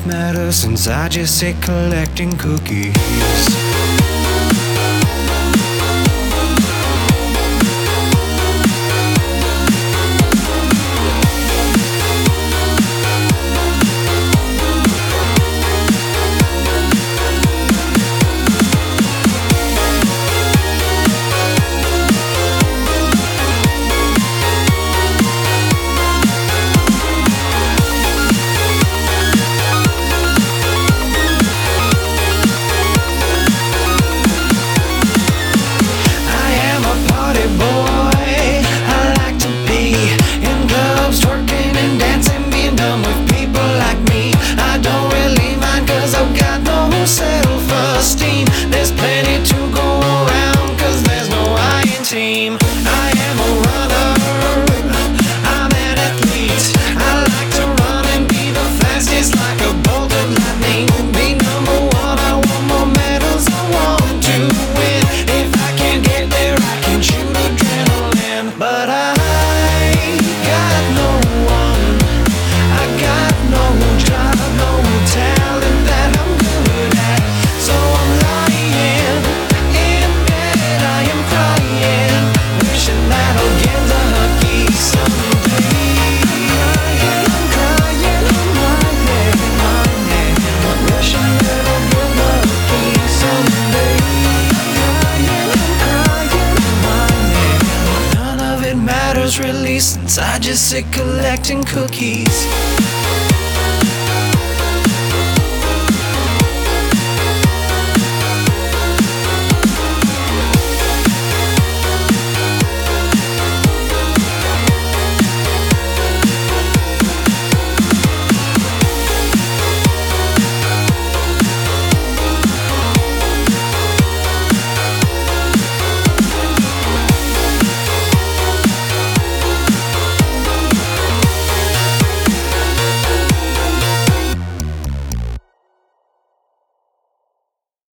it matters since I just sit collecting cookies. Self-esteem, there's plenty to go around, cause there's no I in team. I am a runner, I'm an athlete. I like to run and be the fastest like a bolt of lightning. Be number one, I want more medals, I want to win. If I can't get there, I can shoot adrenaline. But I got no one, I got no drive, no talent that I'm good at. So I'm lying in bed, I am crying, wishing that I'll get lucky someday. I'm crying, I'm lying, wishing that I'll get lucky someday. None of it matters really since I just sit collecting cookies.